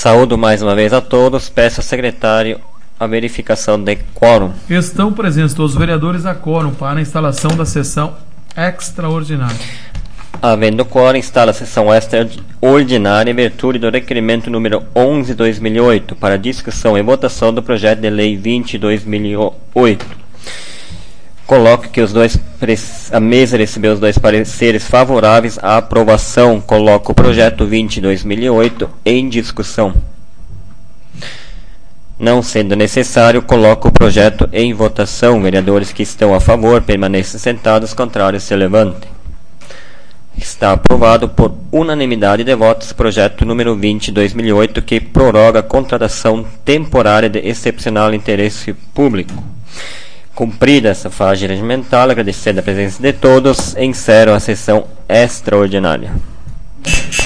Saúdo mais uma vez a todos. Peço ao secretário a verificação de quórum. Estão presentes todos os vereadores a quórum para a instalação da sessão extraordinária. Havendo quórum, instala a sessão extraordinária em virtude do requerimento número 11/2008 para discussão e votação do projeto de lei 20/2008. Coloco que a mesa recebeu os dois pareceres favoráveis à aprovação. Coloco o projeto 20/2008 em discussão. Não sendo necessário, coloco o projeto em votação. Vereadores que estão a favor permaneçam sentados, contrários se levantem. Está aprovado por unanimidade de votos o projeto número 20/2008, que prorroga a contratação temporária de excepcional interesse público. Cumprida essa fase regimental, agradecendo a presença de todos, encerro a sessão extraordinária.